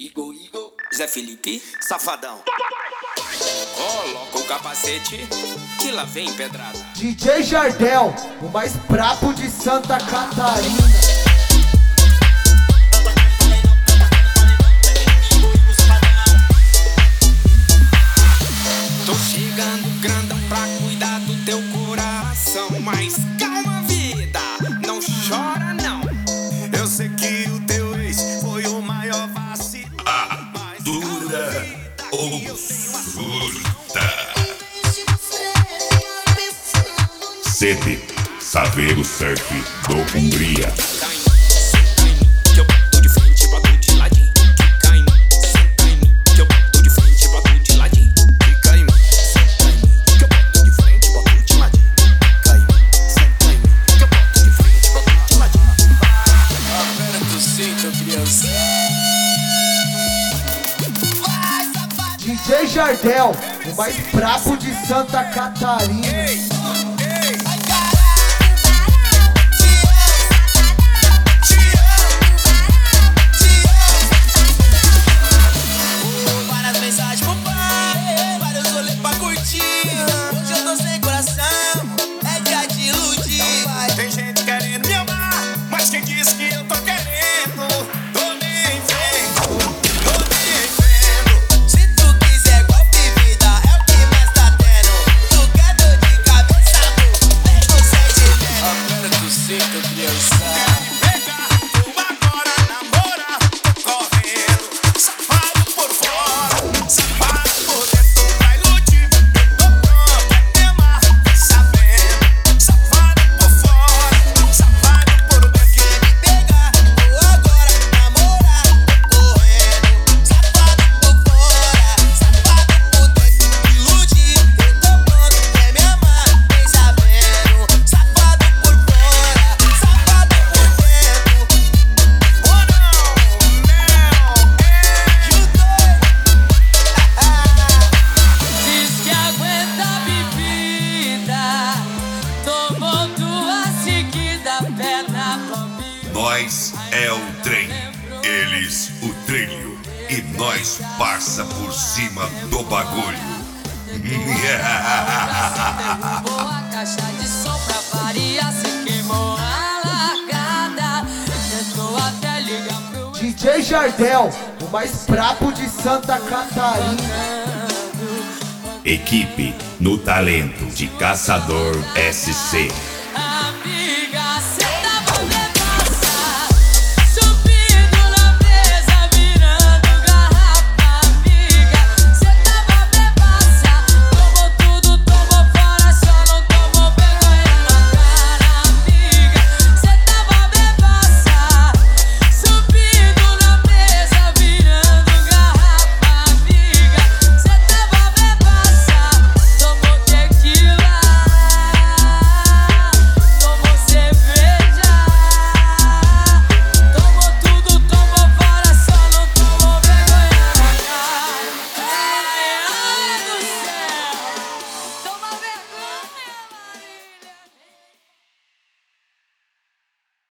Igor, Zé Felipe, Safadão. Coloca o capacete, que lá vem pedrada. DJ Jardel, o mais brabo de Santa Catarina. Tô chegando grandão pra cuidar do teu coração. Mas calma, vida, não chora não. Eu sei que o teu ex foi o maior vacilo. Dura ou surda. CD Saveiro Surf do Hungria. DJ Jardel, o mais brabo de Santa Catarina. Nós é o trem, eles o trilho, e nós passa por cima do bagulho. Derrubou a caixa de som pra variar, se queimou a largada. Tentou até ligar pro DJ Jardel, o mais brabo de Santa Catarina. Equipe no talento de Caçador SC.